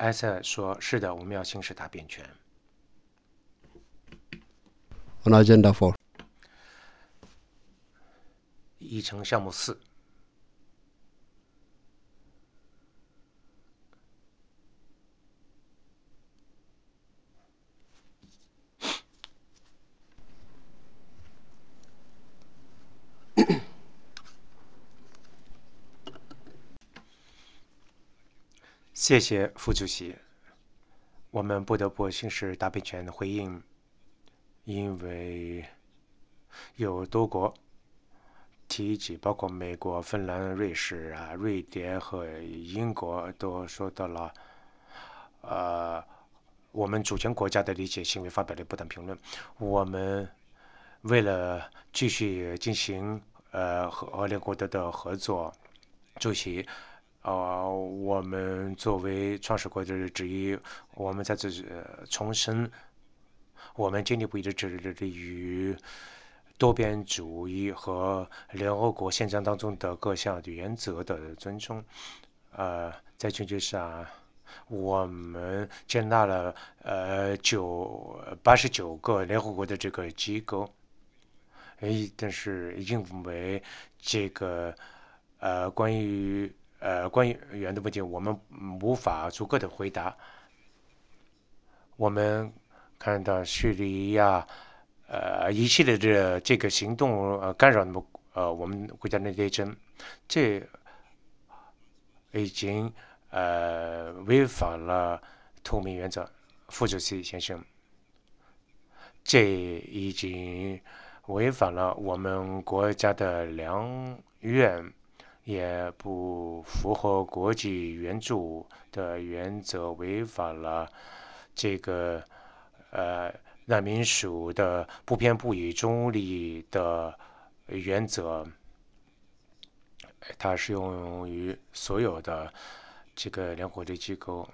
埃塞说：“是的，我们要行使答辩权。” On agenda 4. 议程项目4。谢谢副主席。我们不得不行使答辩权回应，因为有多国提及，包括美国、芬兰、瑞士瑞典和英国都说到了，我们主权国家的一些行为发表了不当评论。我们为了继续进行和联合国的合作，主席，我们作为创始国之一，我们在这重申我们坚定不移的致力于多边主义和联合国宪章当中的各项原则的尊重。在全球上，我们接纳了89个联合国的这个机构，但是因为这个关于原的问题，我们无法足够的回答。我们看到叙利亚一系列的这个行动干扰我们国家的内政，这已经违反了透明原则。副主席先生，这已经违反了我们国家的良愿，也不符合国际援助的原则，违反了这个难民署的不偏不倚、中立的原则。它适用于所有的这个联合国的机构。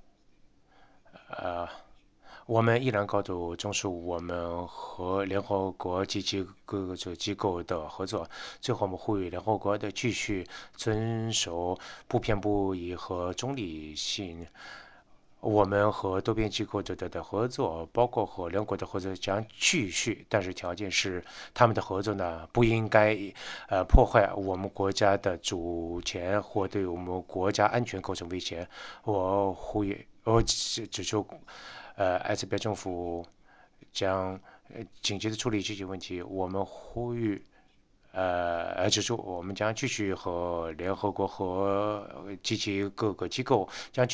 我们依然高度重视我们和联合国及各个机构的合作。最后，我们呼吁联合国的继续遵守不偏不倚和中立性。我们和多边机构的合作，包括和联合国的合作将继续，但是条件是他们的合作呢不应该破坏我们国家的主权或对我们国家安全构成威胁。我指出，埃塞拜政府将紧急的处理这些问题。我们呼吁，指出我们将继续和联合国和及其各个机构将